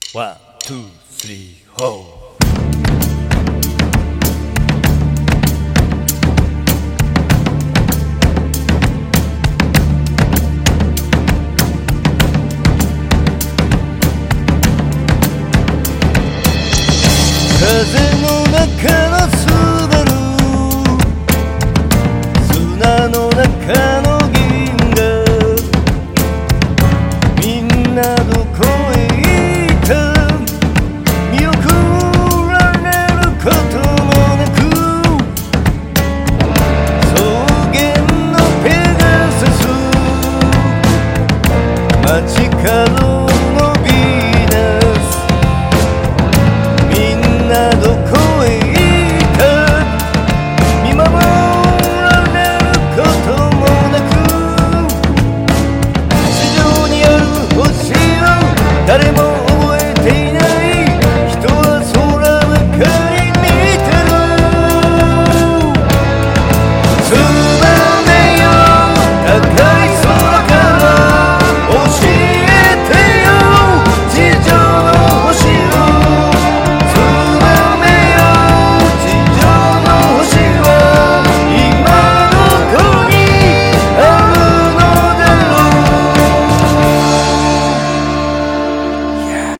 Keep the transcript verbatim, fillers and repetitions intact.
ワン、ツー、スリー、フォー。 風の中のスバル、砂の中の銀河、みんなどこへ行った見送られることもなく、草原のペガサス、街角のヴィーナス、みんなどこへ行った見守られることもなく、地上にある星を誰も覚えていない、人は空ばかり見てる。